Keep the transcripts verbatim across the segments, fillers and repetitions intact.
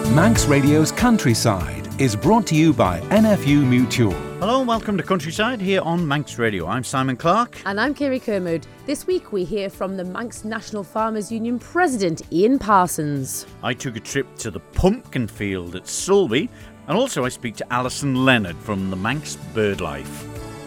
Manx Radio's Countryside is brought to you by N F U Mutual. Hello and welcome to Countryside here on Manx Radio. I'm Simon Clark. And I'm Kiri Kermode. This week we hear from the Manx National Farmers Union President, Ian Parsons. I took a trip to the pumpkin field at Sulby, and also I speak to Alison Leonard from the Manx BirdLife.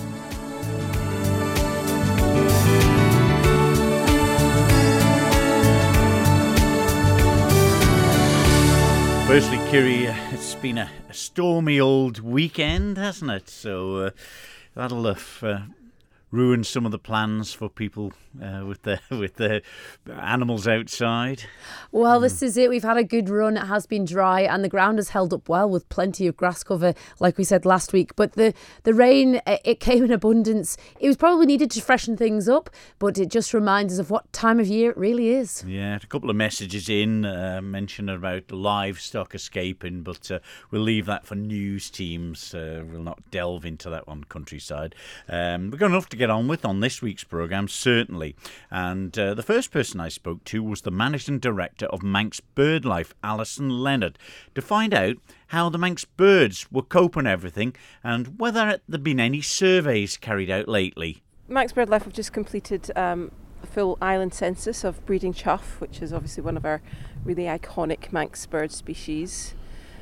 Firstly, Kiri, it's been a, a stormy old weekend, hasn't it? So uh, that'll have uh, ruined some of the plans for people uh, with the with the animals outside. Well, this is it. We've had a good run. It has been dry and the ground has held up well with plenty of grass cover, like we said last week. But the, the rain, it came in abundance. It was probably needed to freshen things up, but it just reminds us of what time of year it really is. Yeah, a couple of messages in uh, mentioning about livestock escaping, but uh, we'll leave that for news teams. Uh, we'll not delve into that one, Countryside. Um, we've got enough to get on with on this week's programme, certainly. And uh, the first person I spoke to was the Managing Director of Manx BirdLife, Alison Leonard, to find out how the Manx birds were coping everything and whether there'd been any surveys carried out lately. Manx BirdLife have just completed um, a full island census of breeding chough, which is obviously one of our really iconic Manx bird species.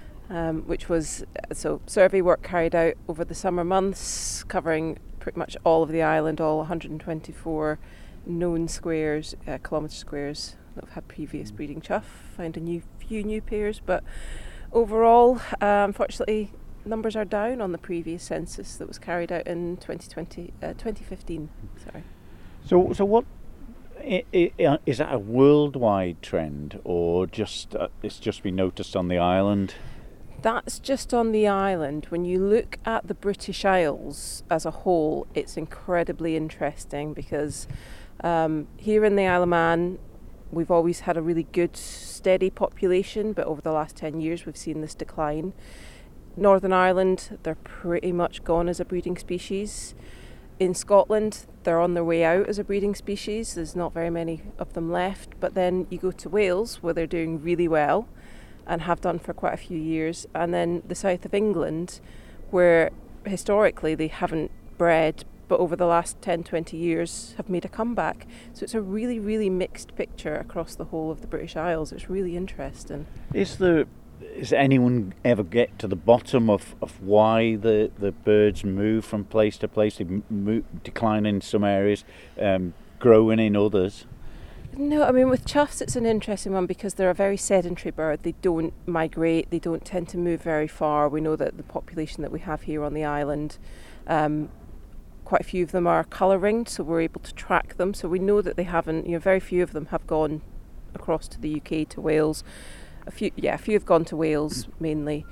Um, which was, so survey work carried out over the summer months, covering pretty much all of the island, all one hundred twenty-four known squares, uh, kilometre squares that have had previous breeding chough. Found a new few new pairs, but overall, uh, unfortunately, numbers are down on the previous census that was carried out in twenty twenty, uh, twenty fifteen. Sorry. So, so what I, I, is that a worldwide trend, or just uh, it's just been noticed on the island? That's just on the island. When you look at the British Isles as a whole, it's incredibly interesting because um, here in the Isle of Man, we've always had a really good, steady population, but over the last ten years, we've seen this decline. Northern Ireland, they're pretty much gone as a breeding species. In Scotland, they're on their way out as a breeding species. There's not very many of them left. But then you go to Wales, where they're doing really well, and have done for quite a few years, and then the south of England, where historically they haven't bred, but over the last ten, twenty years have made a comeback. So it's a really, really mixed picture across the whole of the British Isles. It's really interesting. Is there, is anyone ever get to the bottom of, of why the, the birds move from place to place? They move, decline in some areas, um, growing in others? No, I mean, with choughs, it's an interesting one because they're a very sedentary bird. They don't migrate, they don't tend to move very far. We know that the population that we have here on the island, um, quite a few of them are colour ringed, so we're able to track them. So we know that they haven't, you know, very few of them have gone across to the U K, to Wales. A few, yeah, a few have gone to Wales mainly.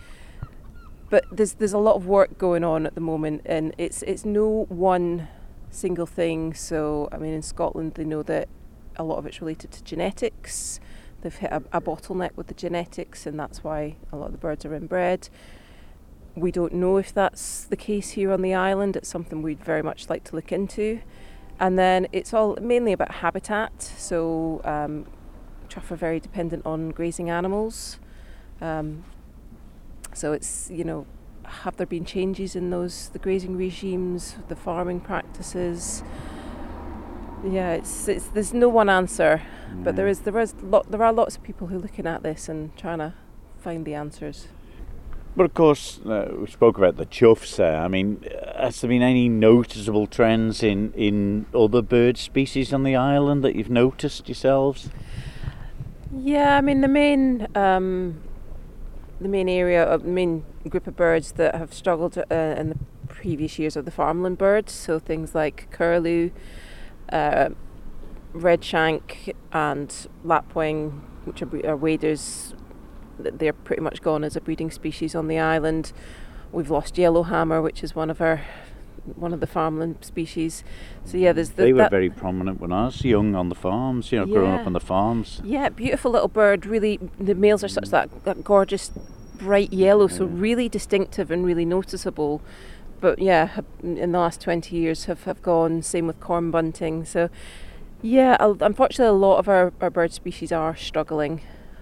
But there's there's a lot of work going on at the moment, and it's it's no one single thing. So, I mean, in Scotland, they know that a lot of it's related to genetics. They've hit a, a bottleneck with the genetics, and that's why a lot of the birds are inbred. We don't know if that's the case here on the island. It's something we'd very much like to look into. And then it's all mainly about habitat. So um, chough are very dependent on grazing animals. Um, so it's, you know, have there been changes in those, the grazing regimes, the farming practices? Yeah, it's, it's there's no one answer, mm. but there is there is lot there are lots of people who are looking at this and trying to find the answers. But of course, uh, we spoke about the choughs there. I mean, has there been any noticeable trends in, in other bird species on the island that you've noticed yourselves? Yeah, I mean the main um, the main area of the main group of birds that have struggled uh, in the previous years are the farmland birds. So things like curlew, Uh, redshank and lapwing, which are, are waders, they're pretty much gone as a breeding species on the island. We've lost yellowhammer, which is one of our one of the farmland species. So yeah, there's the, they were that, very prominent when I was young on the farms. You know, yeah. growing up on the farms. Yeah, beautiful little bird. Really, the males are such that, that gorgeous bright yellow, so really distinctive and really noticeable. But yeah, in the last twenty years have, have gone, same with corn bunting. So yeah, unfortunately a lot of our, our bird species are struggling.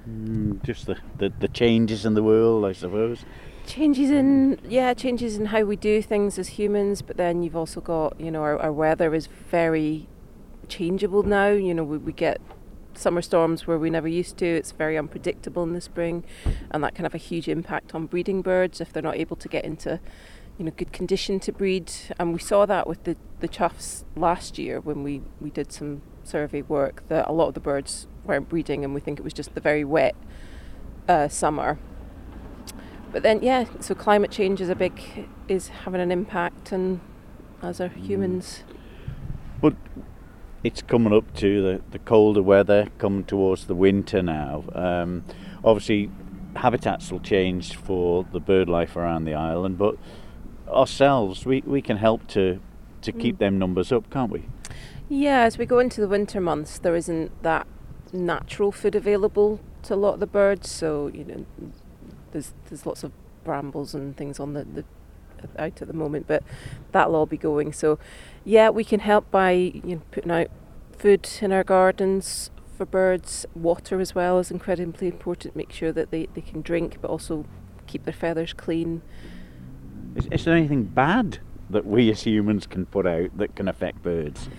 Mm, just the, the, the changes in the world, I suppose. Changes in, yeah, changes in how we do things as humans, but then you've also got, you know, our, our weather is very changeable now. You know, we, we get summer storms where we never used to. It's very unpredictable in the spring, and that can have a huge impact on breeding birds if they're not able to get into, you know, good condition to breed. And we saw that with the, the choughs last year when we, we did some survey work, that a lot of the birds weren't breeding, and we think it was just the very wet uh, summer. But then, yeah, so climate change is a big, is having an impact, and as are humans. But it's coming up to the, the colder weather, coming towards the winter now. Um, obviously, habitats will change for the bird life around the island, but ourselves, we, we can help to, to keep mm. them numbers up, can't we? Yeah, as we go into the winter months, there isn't that natural food available to a lot of the birds, so, you know, There's there's lots of brambles and things on the, the out at the moment, but that'll all be going. So, yeah, we can help by, you know, putting out food in our gardens for birds. Water as well is incredibly important. Make sure that they, they can drink, but also keep their feathers clean. Is, is there anything bad that we as humans can put out that can affect birds?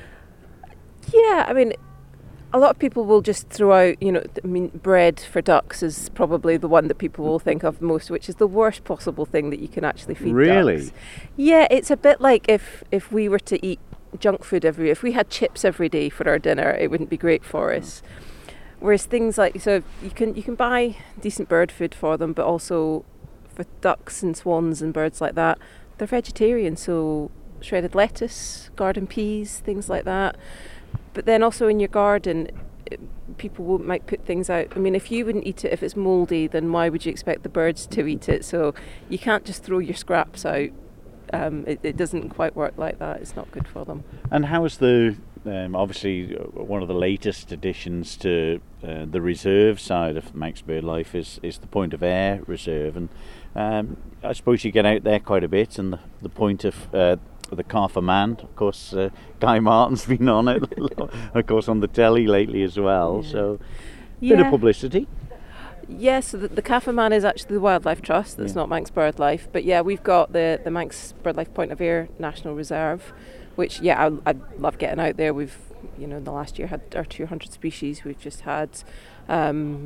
Yeah, I mean, a lot of people will just throw out, you know, I mean, bread for ducks is probably the one that people will think of most, which is the worst possible thing that you can actually feed really? ducks. Yeah, it's a bit like if, if we were to eat junk food every, if we had chips every day for our dinner, it wouldn't be great for us. Whereas things like, so you can you can buy decent bird food for them, but also for ducks and swans and birds like that, they're vegetarian, so shredded lettuce, garden peas, things like that. But then also in your garden, it, people will, might put things out. I mean, if you wouldn't eat it if it's mouldy, then why would you expect the birds to eat it? So you can't just throw your scraps out. Um, it, it doesn't quite work like that. It's not good for them. And how is the, um, obviously one of the latest additions to uh, the reserve side of Manx BirdLife is, is the Point of Ayr Reserve. And um, I suppose you get out there quite a bit, and the, the point of... Uh, the Carver Man, of course, uh, Guy Martin's been on it, of course, on the telly lately as well, yeah. so a yeah. bit of publicity. Yes, yeah, so the, the Carver Man is actually the Wildlife Trust, that's yeah. not Manx BirdLife, but yeah, we've got the, the Manx BirdLife Point of Ayr National Reserve, which, yeah, I, I love getting out there. We've, you know, in the last year had our two hundred species. We've just had, um,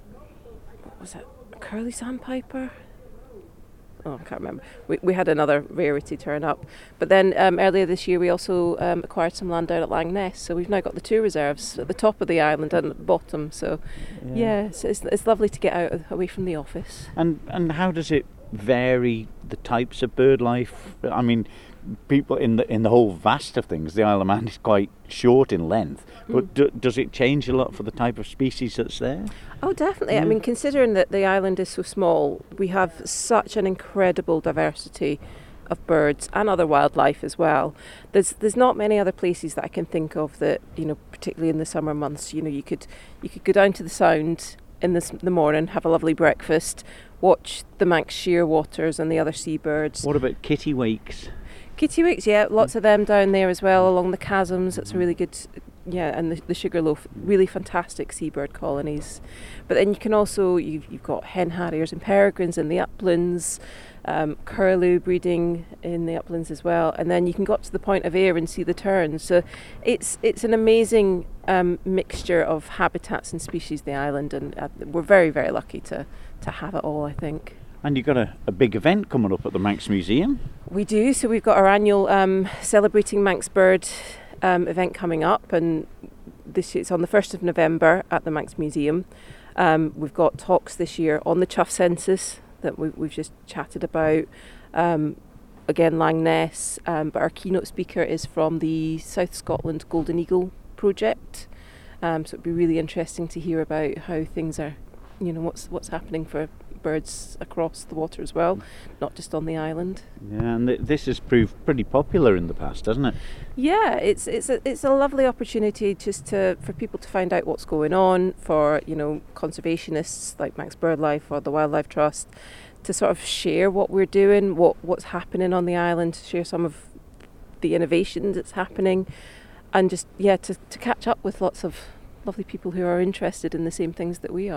what was it, a curly sandpiper? Oh, I can't remember. We we had another rarity turn up. But then um, earlier this year we also um, acquired some land down at Lang Ness. So we've now got the two reserves at the top of the island and at the bottom. So yeah, yeah it's, it's, it's lovely to get out away from the office. And and how does it vary the types of bird life? I mean, people in the in the whole vast of things, the Isle of Man is quite short in length, but mm. do, does it change a lot for the type of species that's there? Oh, definitely. Mm. I mean, considering that the island is so small, we have such an incredible diversity of birds and other wildlife as well. There's there's not many other places that I can think of that, you know, particularly in the summer months, you know, you could you could go down to the Sound in the, the morning, have a lovely breakfast, watch the Manx shearwaters and the other seabirds. What about kittiwakes? Kittiwakes, yeah, lots of them down there as well along the chasms. It's a really good, yeah, and the, the Sugarloaf, really fantastic seabird colonies. But then you can also, you've, you've got hen harriers and peregrines in the uplands, um, curlew breeding in the uplands as well, and then you can go up to the Point of Ayr and see the terns. So it's it's an amazing um, mixture of habitats and species, the island, and uh, we're very, very lucky to, to have it all, I think. And you've got a, a big event coming up at the Manx Museum. We do. So we've got our annual um, Celebrating Manx Bird um, event coming up, and this it's on the first of November at the Manx Museum. Um, we've got talks this year on the chough census that we, we've just chatted about. Um, again, Lang Ness, um, but our keynote speaker is from the South Scotland Golden Eagle project. Um, so it'd be really interesting to hear about how things are, you know, what's what's happening for birds across the water as well, not just on the island. Yeah, and th- this has proved pretty popular in the past, hasn't it? Yeah, it's it's a it's a lovely opportunity just to for people to find out what's going on, for, you know, conservationists like Manx BirdLife or the Wildlife Trust to sort of share what we're doing, what what's happening on the island, to share some of the innovation that's happening, and just yeah to, to catch up with lots of lovely people who are interested in the same things that we are.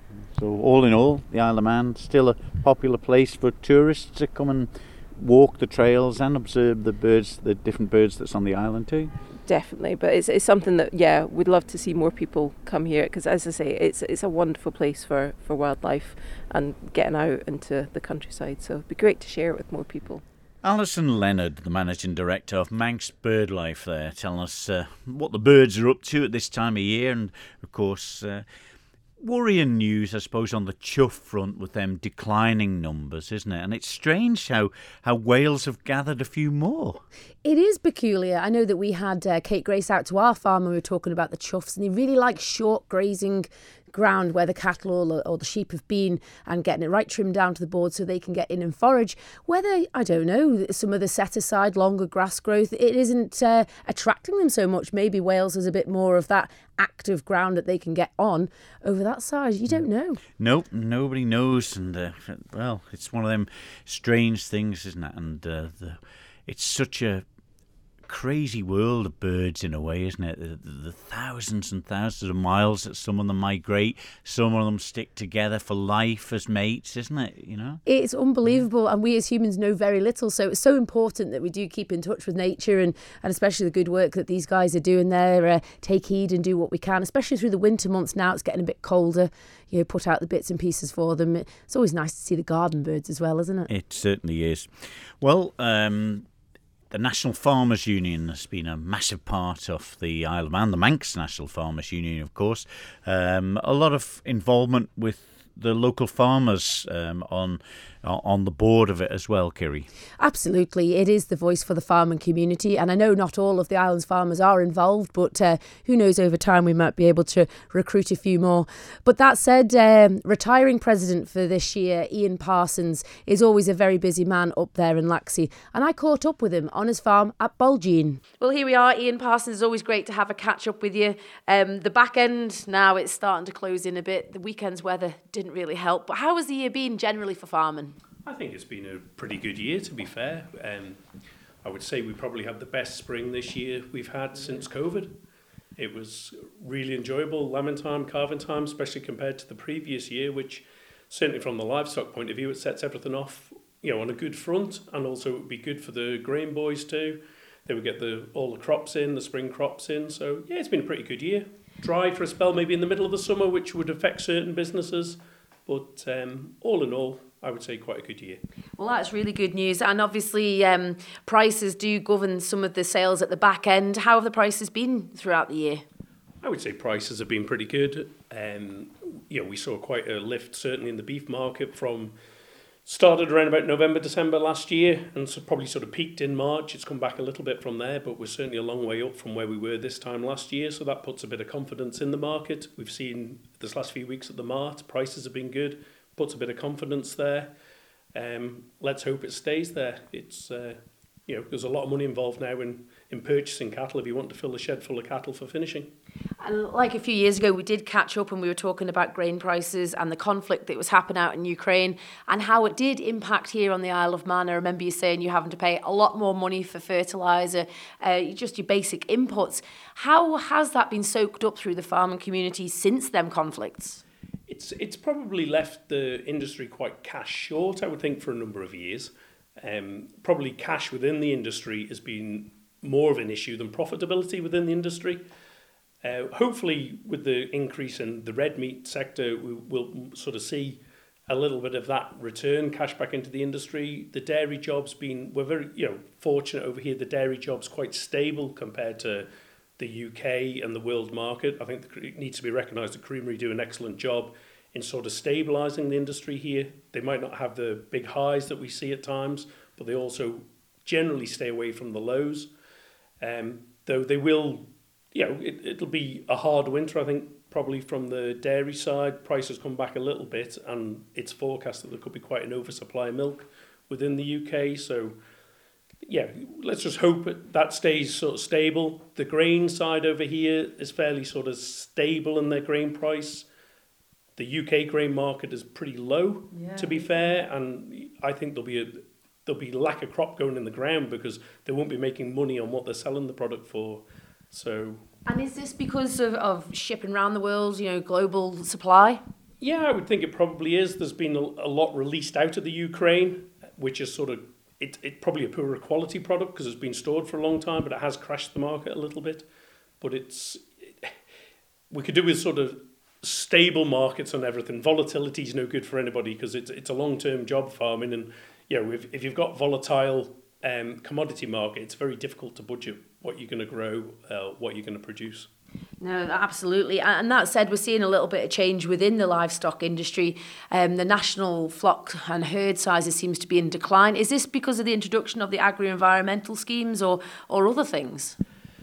So all in all, the Isle of Man still a popular place for tourists to come and walk the trails and observe the birds, the different birds that's on the island too. Definitely, but it's it's something that, yeah, we'd love to see more people come here, because as I say, it's it's a wonderful place for, for wildlife and getting out into the countryside, so it'd be great to share it with more people. Alison Leonard, the Managing Director of Manx BirdLife there, telling us uh, what the birds are up to at this time of year, and of course uh, worrying news, I suppose, on the chough front with them declining numbers, isn't it? And it's strange how, how Wales have gathered a few more. It is peculiar. I know that we had uh, Kate Grace out to our farm and we were talking about the choughs, and they really like short grazing ground where the cattle or, or the sheep have been, and getting it right trimmed down to the board so they can get in and forage. Whether, I don't know, some of the set aside longer grass growth, it isn't uh, attracting them so much. Maybe Wales has a bit more of that active ground that they can get on over that side. You don't know. Nope, nobody knows. And uh, well, it's one of them strange things, isn't it? And uh, the, it's such a crazy world of birds in a way, isn't it? The, the, the thousands and thousands of miles that some of them migrate, some of them stick together for life as mates, isn't it? You know, it's unbelievable, and we as humans know very little, so it's so important that we do keep in touch with nature, and, and especially the good work that these guys are doing there. Uh, take heed and do what we can, especially through the winter months. Now it's getting a bit colder, you know, put out the bits and pieces for them. It's always nice to see the garden birds as well, isn't it? It certainly is. Well, um the National Farmers Union has been a massive part of the Isle of Man, the Manx National Farmers Union, of course. Um, a lot of involvement with the local farmers um, on on the board of it as well, Kiri. Absolutely. It is the voice for the farming community, and I know not all of the island's farmers are involved, but uh, who knows, over time we might be able to recruit a few more. But that said, um, retiring president for this year, Ian Parsons, is always a very busy man up there in Laxey, and I caught up with him on his farm at Bulgeen. Well, here we are, Ian Parsons. It's always great to have a catch up with you. Um, the back end now, it's starting to close in a bit. The weekend's weather didn't really help, but how has the year been generally for farming? I think it's been a pretty good year, to be fair. Um, I would say we probably had the best spring this year we've had since COVID. It was really enjoyable, lambing time, calving time, especially compared to the previous year, which certainly from the livestock point of view, it sets everything off, you know, on a good front, and also it would be good for the grain boys too. They would get the all the crops in, the spring crops in. So yeah, it's been a pretty good year. Dry for a spell, maybe in the middle of the summer, which would affect certain businesses, but um, all in all, I would say quite a good year. Well, that's really good news. And obviously, um, prices do govern some of the sales at the back end. How have the prices been throughout the year? I would say prices have been pretty good. Um, you know, we saw quite a lift, certainly in the beef market, from started around about November, December last year, and so probably sort of peaked in March. It's come back a little bit from there, but we're certainly a long way up from where we were this time last year. So that puts a bit of confidence in the market. We've seen this last few weeks at the Mart, prices have been good. Puts a bit of confidence there. Um, let's hope it stays there. It's uh, you know, there's a lot of money involved now in, in purchasing cattle if you want to fill a shed full of cattle for finishing. And like a few years ago, we did catch up and we were talking about grain prices and the conflict that was happening out in Ukraine and how it did impact here on the Isle of Man. I remember you saying you're having to pay a lot more money for fertiliser, uh, just your basic inputs. How has that been soaked up through the farming community since them conflicts? It's it's probably left the industry quite cash short, I would think, for a number of years. Um, probably cash within the industry has been more of an issue than profitability within the industry. Uh, hopefully, with the increase in the red meat sector, we will sort of see a little bit of that return, cash back into the industry. The dairy job's been, we're very you know fortunate over here. The dairy job's quite stable compared to the U K and the world market. I think it needs to be recognised that Creamery do an excellent job in sort of stabilising the industry here. They might not have the big highs that we see at times, but they also generally stay away from the lows. Um, though they will, you know, it, it'll be a hard winter, I think, probably from the dairy side. Prices come back a little bit, and it's forecast that there could be quite an oversupply of milk within the U K. So yeah, let's just hope that stays sort of stable. The grain side over here is fairly sort of stable in their grain price. The U K grain market is pretty low, yeah, to be fair, and I think there'll be a there'll be lack of crop going in the ground because they won't be making money on what they're selling the product for. So. And is this because of, of shipping around the world, you know, global supply? Yeah, I would think it probably is. There's been a, a lot released out of the Ukraine, which is sort of, it, it probably a poorer quality product because it's been stored for a long time, but it has crashed the market a little bit. But it's, it, we could do with sort of stable markets and everything. Volatility is no good for anybody because it's it's a long-term job, farming, and you know, if, if you've got volatile um, commodity market, it's very difficult to budget what you're going to grow, uh, what you're going to produce. No, absolutely. And that said, we're seeing a little bit of change within the livestock industry. Um, the national flock and herd sizes seems to be in decline. Is this because of the introduction of the agri-environmental schemes or, or other things?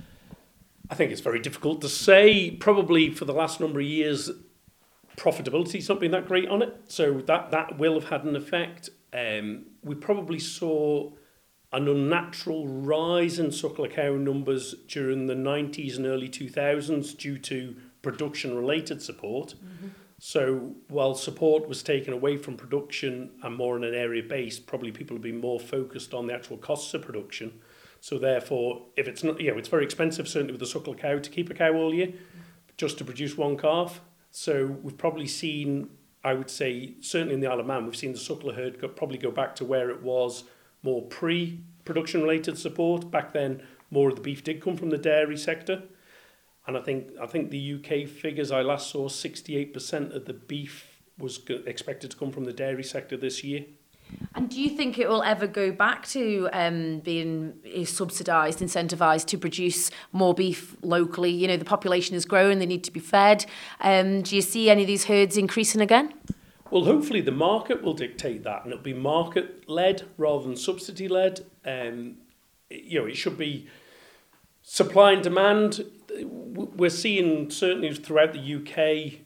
I think it's very difficult to say. Probably for the last number of years, profitability's not been that great on it. So that, that will have had an effect. Um, we probably saw an unnatural rise in suckler cow numbers during the nineties and early two thousands due to production-related support. Mm-hmm. So while support was taken away from production and more on an area base, probably people have been more focused on the actual costs of production. So therefore, if it's not, you know, it's very expensive, certainly with a suckler cow, to keep a cow all year, just to produce one calf. So we've probably seen, I would say, certainly in the Isle of Man, we've seen the suckler herd go, probably go back to where it was more pre-production related support. Back then, more of the beef did come from the dairy sector. And I think I think the U K figures I last saw, sixty-eight percent of the beef was go- expected to come from the dairy sector this year. And do you think it will ever go back to um, being subsidised, incentivised to produce more beef locally? You know, the population is growing, they need to be fed. Um, do you see any of these herds increasing again? Well, hopefully the market will dictate that, and it'll be market-led rather than subsidy-led. Um, you know, it should be supply and demand. We're seeing certainly throughout the U K,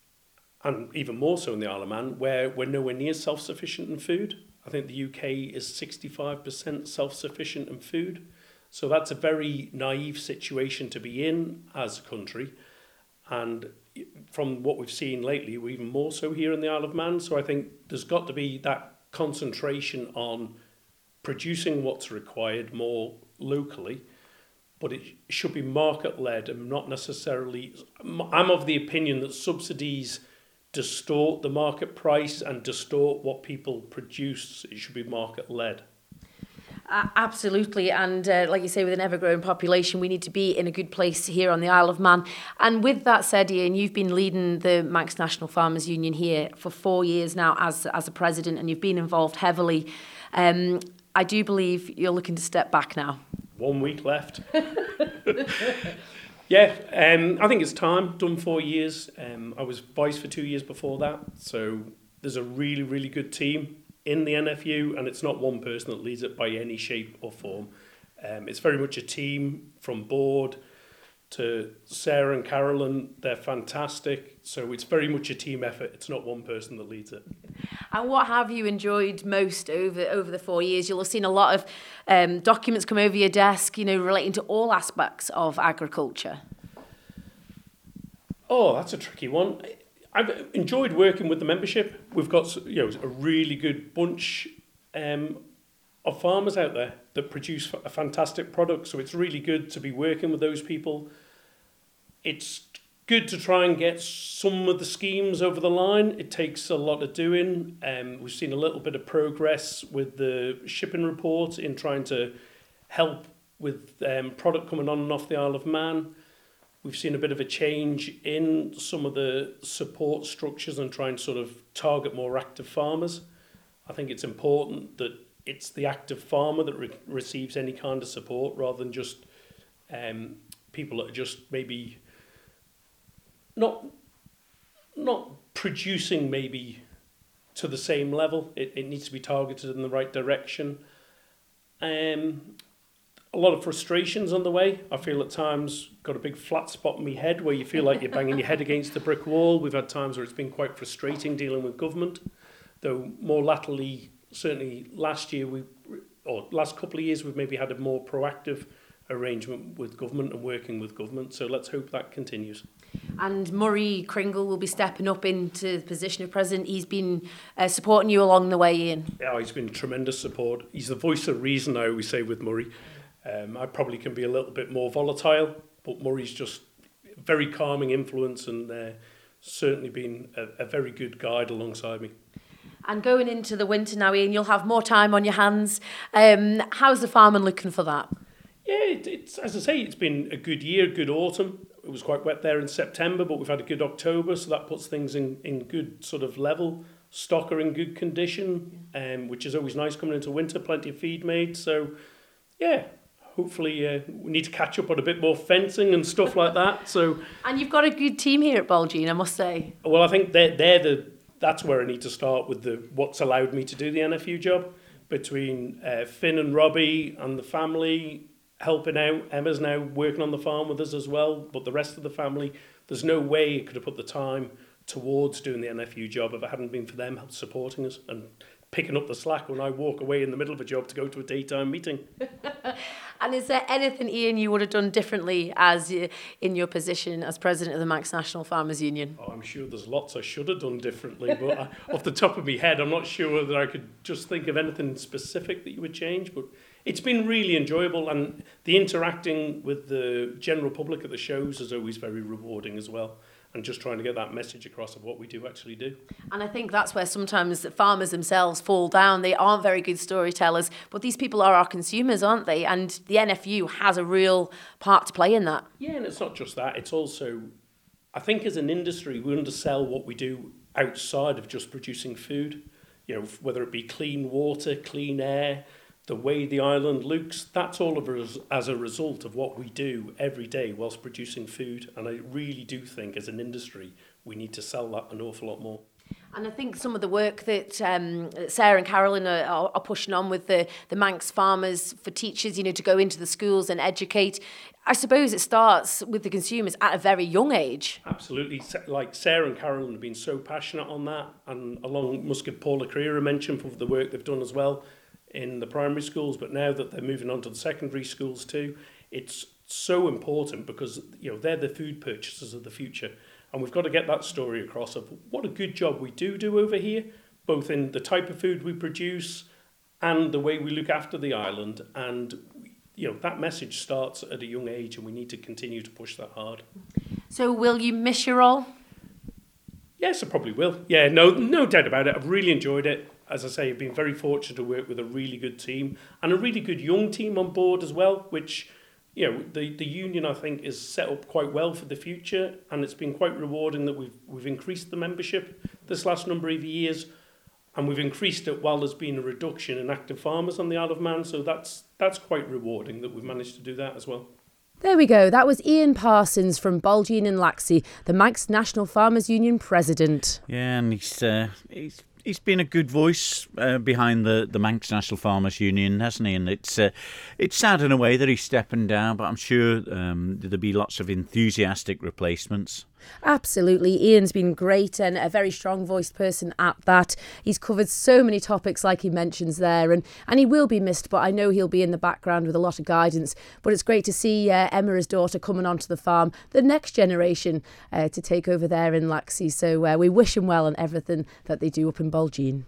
and even more so in the Isle of Man, where we're nowhere near self-sufficient in food. I think the U K is sixty-five percent self-sufficient in food. So that's a very naive situation to be in as a country. And from what we've seen lately, we're even more so here in the Isle of Man. So I think there's got to be that concentration on producing what's required more locally, but it should be market-led and not necessarily... I'm of the opinion that subsidies distort the market price and distort what people produce. It should be market-led. Uh, absolutely, and uh, like you say, with an ever-growing population, we need to be in a good place here on the Isle of Man. And with that said, Ian, you've been leading the Manx National Farmers Union here for four years now as as a president, and you've been involved heavily. Um, I do believe you're looking to step back now. One week left. Yeah, um, I think it's time. Done four years. Um, I was vice for two years before that, so there's a really, really good team in the N F U, and it's not one person that leads it by any shape or form. Um, it's very much a team from board to Sarah and Carolyn. They're fantastic. So it's very much a team effort. It's not one person that leads it. And what have you enjoyed most over over the four years? You'll have seen a lot of um, documents come over your desk, you know, relating to all aspects of agriculture. Oh, that's a tricky one. I've enjoyed working with the membership. We've got, you know, a really good bunch um, of farmers out there that produce a fantastic product. So it's really good to be working with those people. It's good to try and get some of the schemes over the line. It takes a lot of doing. Um, we've seen a little bit of progress with the shipping report in trying to help with um, product coming on and off the Isle of Man. We've seen a bit of a change in some of the support structures and trying to sort of target more active farmers. I think it's important that it's the active farmer that re- receives any kind of support rather than just um, people that are just maybe not not producing maybe to the same level. It, it needs to be targeted in the right direction. Um, a lot of frustrations on the way. I feel at times got a big flat spot in my head where you feel like you're banging your head against the brick wall. We've had times where it's been quite frustrating dealing with government, though more latterly, certainly last year we or last couple of years we've maybe had a more proactive arrangement with government and working with government. So let's hope that continues. And Murray Kringle will be stepping up into the position of president. He's been uh, supporting you along the way, Ian. Yeah, he's been tremendous support. He's the voice of reason, I always say, with Murray. Um, I probably can be a little bit more volatile, but Murray's just very calming influence and uh, certainly been a, a very good guide alongside me. And going into the winter now, Ian, you'll have more time on your hands. Um, how's the farming looking for that? Yeah, it, it's as I say, it's been a good year, good autumn. It was quite wet there in September, but we've had a good October, so that puts things in, in good sort of level. Stock are in good condition, um, which is always nice coming into winter, plenty of feed made. So, yeah, hopefully uh, we need to catch up on a bit more fencing and stuff like that. So, And you've got a good team here at Bolgene, I must say. Well, I think they're, they're the... That's where I need to start with the what's allowed me to do the N F U job. Between uh, Finn and Robbie and the family helping out. Emma's now working on the farm with us as well, but the rest of the family, there's no way I could have put the time towards doing the N F U job if it hadn't been for them supporting us and picking up the slack when I walk away in the middle of a job to go to a daytime meeting. And is there anything, Ian, you would have done differently as you, in your position as president of the Manx National Farmers Union? Oh, I'm sure there's lots I should have done differently, but I, off the top of my head, I'm not sure that I could just think of anything specific that you would change. But it's been really enjoyable, and the interacting with the general public at the shows is always very rewarding as well. And just trying to get that message across of what we do actually do. And I think that's where sometimes farmers themselves fall down. They aren't very good storytellers, but these people are our consumers, aren't they? And the N F U has a real part to play in that. Yeah, and it's not just that. It's also, I think as an industry, we undersell what we do outside of just producing food. You know, whether it be clean water, clean air, the way the island looks, that's all of us as a result of what we do every day whilst producing food. And I really do think as an industry, we need to sell that an awful lot more. And I think some of the work that um, Sarah and Carolyn are, are, are pushing on with the, the Manx farmers for teachers, you know, to go into the schools and educate, I suppose it starts with the consumers at a very young age. Absolutely. Like Sarah and Carolyn have been so passionate on that. And along must give Paula Creer a mention for the work they've done as well in the primary schools, but now that they're moving on to the secondary schools too, it's so important because, you know, they're the food purchasers of the future, and we've got to get that story across of what a good job we do do over here, both in the type of food we produce and the way we look after the island. And, you know, that message starts at a young age, and we need to continue to push that hard. So will you miss your role? Yes, I probably will. Yeah, no, no doubt about it. I've really enjoyed it. As I say, I've been very fortunate to work with a really good team and a really good young team on board as well, which, you know, the, the union, I think, is set up quite well for the future, and it's been quite rewarding that we've we've increased the membership this last number of years, and we've increased it while there's been a reduction in active farmers on the Isle of Man, so that's that's quite rewarding that we've managed to do that as well. There we go. That was Ian Parsons from Bolgene and Laxey, the Manx National Farmers Union president. Yeah, and he's uh, he's he's been a good voice uh, behind the, the Manx National Farmers Union, hasn't he? And it's uh, it's sad in a way that he's stepping down, but I'm sure um, there'll be lots of enthusiastic replacements. Absolutely. Ian's been great and a very strong-voiced person at that. He's covered so many topics like he mentions there, and, and he will be missed, but I know he'll be in the background with a lot of guidance. But it's great to see uh, Emma, his daughter, coming onto the farm, the next generation uh, to take over there in Laxey. So uh, we wish him well on everything that they do up in Bolgene.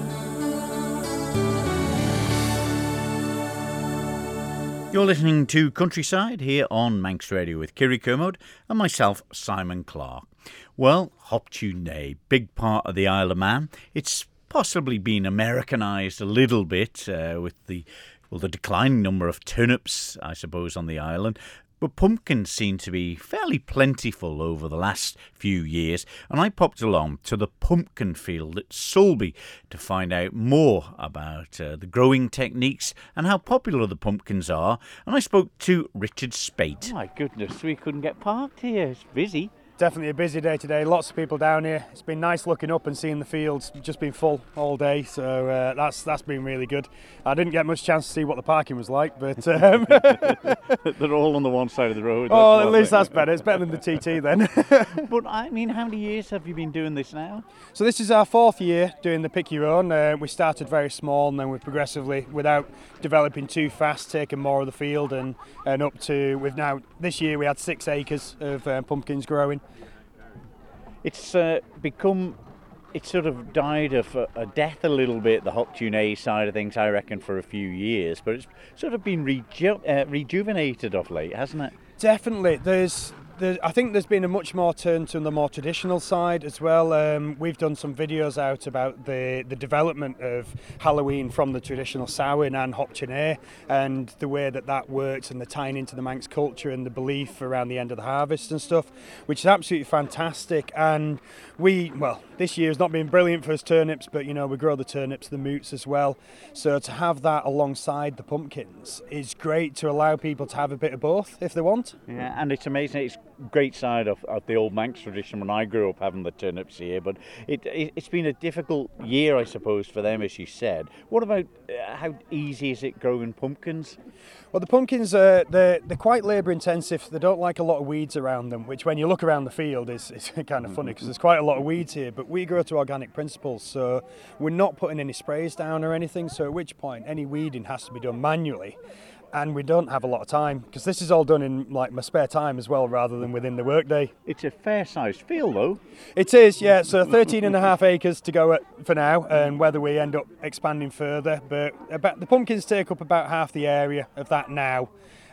You're listening to Countryside here on Manx Radio with Kiri Kermode and myself, Simon Clark. Well, Hop Tuesday, big part of the Isle of Man. It's possibly been Americanised a little bit uh, with the well, the declining number of turnips, I suppose, on the island. But pumpkins seem to be fairly plentiful over the last few years, and I popped along to the pumpkin field at Sulby to find out more about uh, the growing techniques and how popular the pumpkins are. And I spoke to Richard Spate. Oh my goodness, we couldn't get parked here. It's busy. Definitely a busy day today, lots of people down here. It's been nice looking up and seeing the fields, just been full all day, so uh, that's that's been really good. I didn't get much chance to see what the parking was like, but... Um, They're all on the one side of the road. Oh, at least that's better, it's better than the T T then. But I mean, how many years have you been doing this now? So this is our fourth year doing the Pick Your Own. Uh, we started very small and then we progressively, without developing too fast, taken more of the field and, and up to, we've now, this year we had six acres of uh, pumpkins growing. It's uh, become, it's sort of died of a, a death a little bit, the Hop Tuesday side of things, I reckon, for a few years, but it's sort of been reju- uh, rejuvenated of late, hasn't it? Definitely. There's there, I think there's been a much more turn to the more traditional side as well. Um, we've done some videos out about the, the development of Halloween from the traditional Samhain and Hopchenay, and the way that that works, and the tying into the Manx culture and the belief around the end of the harvest and stuff, which is absolutely fantastic. And we, well, this year has not been brilliant for us turnips, but you know, we grow the turnips, the moots as well. So to have that alongside the pumpkins is great to allow people to have a bit of both if they want. Yeah, and it's amazing. It's great side of, of the old Manx tradition when I grew up having the turnips here, but it, it, it's been a difficult year, I suppose, for them, as you said. What about uh, how easy is it growing pumpkins? Well, the pumpkins, uh, they're, they're quite labour intensive. They don't like a lot of weeds around them, which when you look around the field is, is kind of funny because there's quite a lot of weeds here, but we grow to organic principles, so we're not putting any sprays down or anything, so at which point any weeding has to be done manually. And we don't have a lot of time because this is all done in like my spare time as well, rather than within the workday. It's a fair-sized field, though. It is, yeah. So thirteen and a half acres to go at for now, and whether we end up expanding further. But about the pumpkins take up about half the area of that now.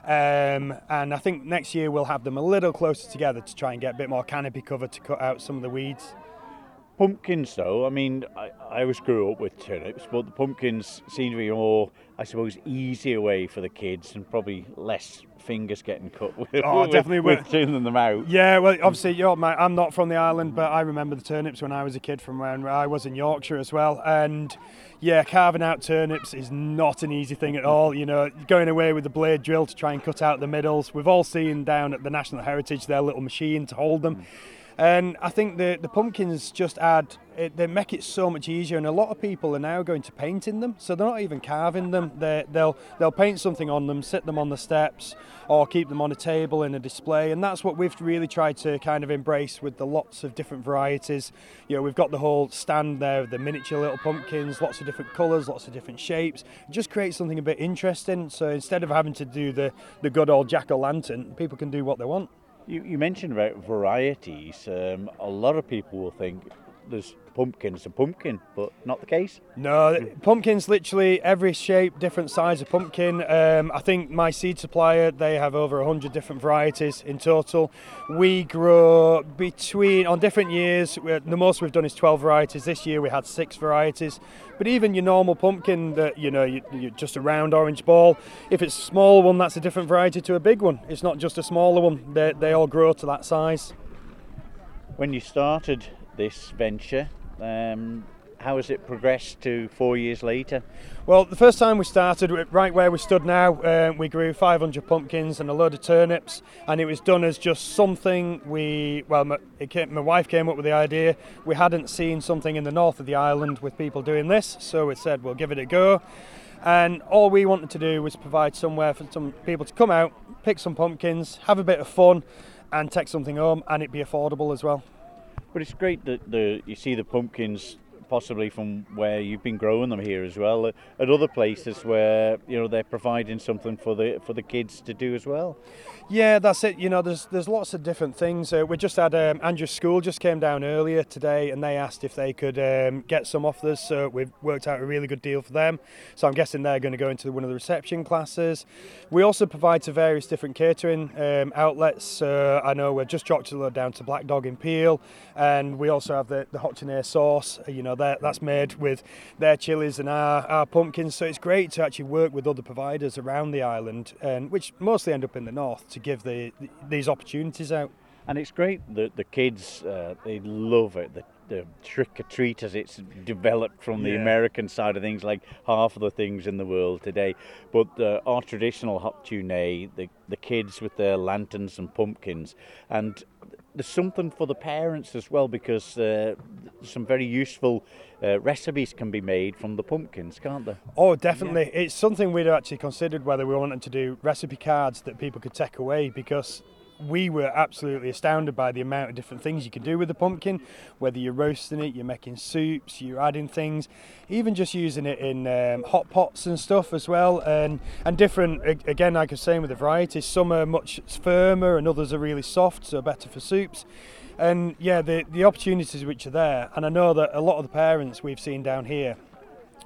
Um, and I think next year we'll have them a little closer together to try and get a bit more canopy cover to cut out some of the weeds. Pumpkins, though, I mean, I, I always grew up with turnips, but the pumpkins seem to be more, I suppose, easier way for the kids and probably less fingers getting cut with, oh, with, definitely with tuning them out. Yeah, well, obviously, you're my, I'm not from the island, but I remember the turnips when I was a kid from when I was in Yorkshire as well. And yeah, carving out turnips is not an easy thing at all. You know, going away with the blade drill to try and cut out the middles. We've all seen down at the National Heritage their little machine to hold them. Mm. And I think the, the pumpkins just add, it, they make it so much easier, and a lot of people are now going to painting them, so they're not even carving them. They, they'll they'll paint something on them, sit them on the steps, or keep them on a table in a display, and that's what we've really tried to kind of embrace with the lots of different varieties. You know, we've got the whole stand there of the miniature little pumpkins, lots of different colours, lots of different shapes. It just creates something a bit interesting, so instead of having to do the, the good old jack-o'-lantern, people can do what they want. You, you mentioned about varieties. Um, a lot of people will think there's pumpkin's a pumpkin, but not the case. No, pumpkins literally every shape, different size of pumpkin. Um, I think my seed supplier, they have over one hundred different varieties in total. We grow between, on different years, the most we've done is twelve varieties. This year we had six varieties. But even your normal pumpkin, that you know, you, you're just a round orange ball, if it's a small one, that's a different variety to a big one. It's not just a smaller one. They, they all grow to that size. When you started this venture, um, how has it progressed to four years later? Well, the first time we started, right where we stood now, uh, we grew five hundred pumpkins and a load of turnips, and it was done as just something we, well, my, it came, my wife came up with the idea. We hadn't seen something in the north of the island with people doing this, so we said we'll give it a go. And all we wanted to do was provide somewhere for some people to come out, pick some pumpkins, have a bit of fun, and take something home, and it be affordable as well. But it's great that the you see the pumpkins possibly from where you've been growing them here as well, at other places where you know they're providing something for the for the kids to do as well. Yeah, that's it. You know, there's there's lots of different things. Uh, we just had um, Andrew's School just came down earlier today, and they asked if they could um, get some off us. So we've worked out a really good deal for them. So I'm guessing they're going to go into one of the reception classes. We also provide to various different catering um, outlets. So I know we've just dropped a load down to Black Dog in Peel, and we also have the the Hopchenay sauce. You know, that's made with their chilies and our, our pumpkins. So it's great to actually work with other providers around the island, and which mostly end up in the north, to give the, the these opportunities out. And it's great that the kids, uh, they love it, the, the trick or treat as it's developed from the yeah. American side of things, like half of the things in the world today. But uh, our traditional Hopchenay, the, the kids with their lanterns and pumpkins, and there's something for the parents as well, because uh, some very useful uh, recipes can be made from the pumpkins, can't there? Oh, definitely. Yeah. It's something we'd actually considered whether we wanted to do recipe cards that people could take away, because we were absolutely astounded by the amount of different things you can do with the pumpkin, whether you're roasting it, you're making soups, you're adding things, even just using it in um, hot pots and stuff as well, and and different, again, like I was saying with the varieties, some are much firmer and others are really soft, so better for soups. And yeah, the, the opportunities which are there, and I know that a lot of the parents we've seen down here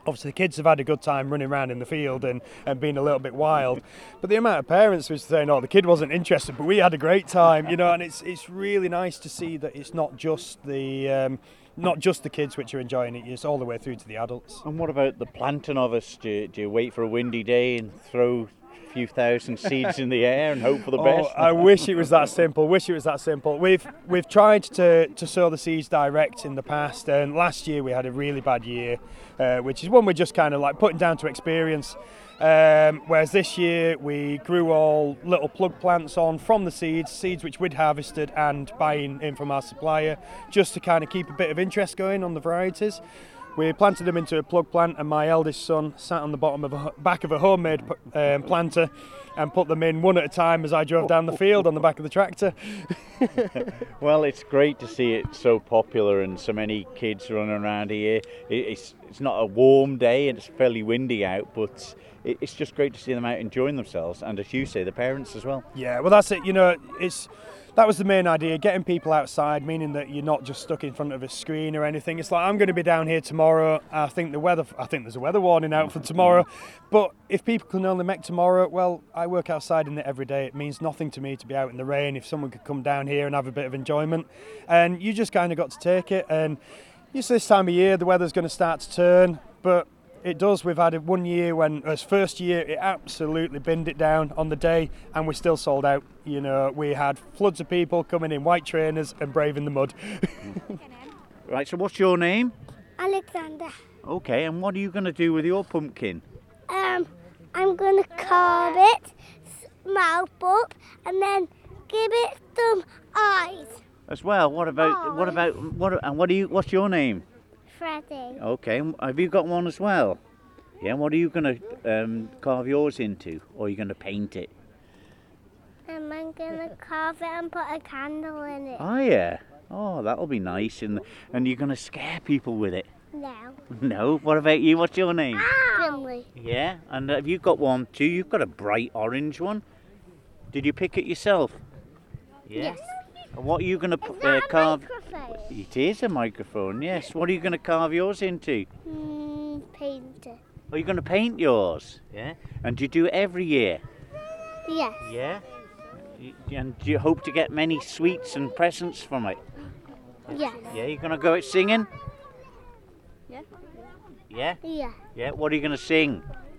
Obviously, the kids have had a good time running around in the field and, and being a little bit wild. But the amount of parents was saying, oh, the kid wasn't interested, but we had a great time, you know, and it's it's really nice to see that it's not just the um, not just the kids which are enjoying it, it's all the way through to the adults. And what about the planting of us? Do you, do you wait for a windy day and throw a few thousand seeds in the air and hope for the Oh, best? I wish it was that simple. Wish it was that simple. We've we've tried to, to sow the seeds direct in the past, and last year we had a really bad year, uh, which is one we're just kind of like putting down to experience. Um, whereas this year we grew all little plug plants on from the seeds, seeds which we'd harvested and buying in from our supplier, just to kind of keep a bit of interest going on the varieties. We planted them into a plug plant, and my eldest son sat on the bottom of a, back of a homemade um, planter and put them in one at a time as I drove down the field on the back of the tractor. Well, it's great to see it so popular and so many kids running around here. It's it's not a warm day and it's fairly windy out, but it's just great to see them out enjoying themselves, and as you say, the parents as well. Yeah, well, that's it. You know, it's that was the main idea, getting people outside, meaning that you're not just stuck in front of a screen or anything. It's like, I'm going to be down here tomorrow. I think the weather, I think there's a weather warning out for tomorrow. But if people can only make tomorrow, well, I work outside in it every day. It means nothing to me to be out in the rain. If someone could come down here and have a bit of enjoyment, and you just kind of got to take it. And it's this time of year, the weather's going to start to turn, but it does. We've had one year when, as first year, it absolutely binned it down on the day, and we're still sold out. You know, we had floods of people coming in white trainers and braving the mud. Right, so what's your name? Alexander. Okay, and what are you going to do with your pumpkin? Um, I'm going to carve it, mouth up, and then give it some eyes. As well, what about, what about, what, and what do you, what's your name? Freddie. Okay, have you got one as well? Yeah, what are you going to um, carve yours into, or are you going to paint it? And I'm going to carve it and put a candle in it. Oh yeah, oh that'll be nice, and and you're going to scare people with it? No. No, what about you, what's your name? Finley. Yeah, and have you got one too? You've got a bright orange one. Did you pick it yourself? Yeah. Yes. And what are you going to Is uh, that a carve? microphone? It is a microphone, yes. What are you going to carve yours into? Mm, paint it. Are you going to paint yours? Yeah. And do you do it every year? Yes. Yeah. Y- And do you hope to get many sweets and presents from it? Yes. Yeah. You're going to go out singing? Yeah. Yeah. Yeah. Yeah. What are you going to sing?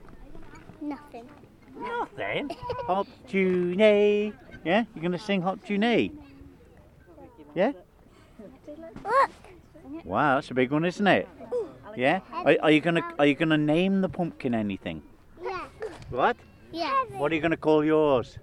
Nothing. Nothing. Hop Junie. Yeah. You're going to sing Hop Junie. Yeah. Look. Wow, that's a big one, isn't it? Yeah. Are, are you gonna Are you gonna name the pumpkin anything? Yeah. What? Yeah. What are you gonna call yours?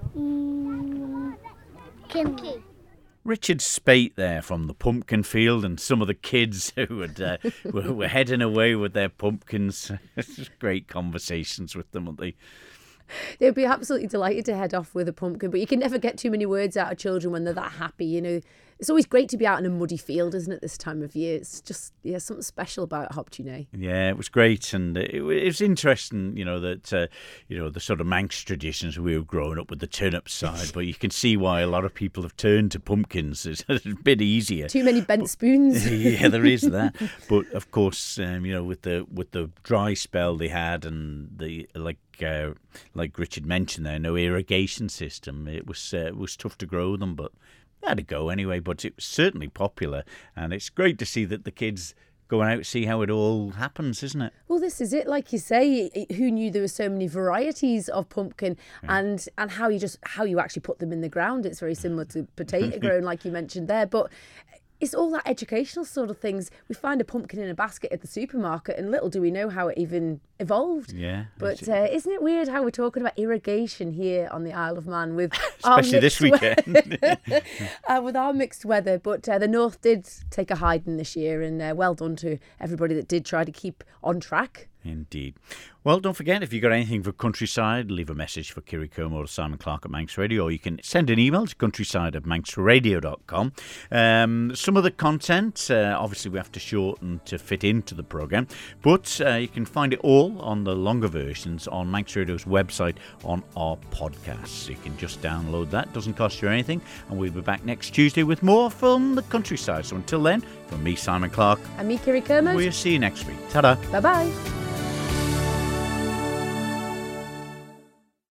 Mm, Kimchi. Richard Spate there from the pumpkin field, and some of the kids who had, uh, were, were heading away with their pumpkins. Great conversations with them, weren't they? They'd be absolutely delighted to head off with a pumpkin, but you can never get too many words out of children when they're that happy, you know. It's always great to be out in a muddy field, isn't it, this time of year? It's just, yeah, something special about Hop Junie. Yeah, it was great, and it, it was interesting, you know, that, uh, you know, the sort of Manx traditions. We were growing up with the turnip side, but you can see why a lot of people have turned to pumpkins. It's a bit easier. Too many bent spoons. Yeah, there is that. But of course, um, you know, with the with the dry spell they had, and the like, uh, like Richard mentioned there, no irrigation system. It was uh, it was tough to grow them, but they had to go anyway. But it was certainly popular, and it's great to see that the kids going out, see how it all happens, isn't it? Well, this is it. Like you say, who knew there were so many varieties of pumpkin, yeah. and and how you just how you actually put them in the ground. It's very similar to potato growing, like you mentioned there, but it's all that educational sort of things. We find a pumpkin in a basket at the supermarket, and little do we know how it even evolved. Yeah. But uh, isn't it weird how we're talking about irrigation here on the Isle of Man with especially this weekend uh, with our mixed weather? But uh, the North did take a hiding this year, and uh, well done to everybody that did try to keep on track. Indeed. Well, don't forget, if you've got anything for Countryside, leave a message for Kiri Como or Simon Clark at Manx Radio, or you can send an email to countryside at manx radio dot com. Um, some of the content, uh, obviously we have to shorten to fit into the programme, but uh, you can find it all on the longer versions on Manx Radio's website on our podcast. So you can just download that, doesn't cost you anything, and we'll be back next Tuesday with more from the countryside. So until then, from me, Simon Clark, and me, Kiri Como, we'll see you next week. Ta-da. Bye-bye.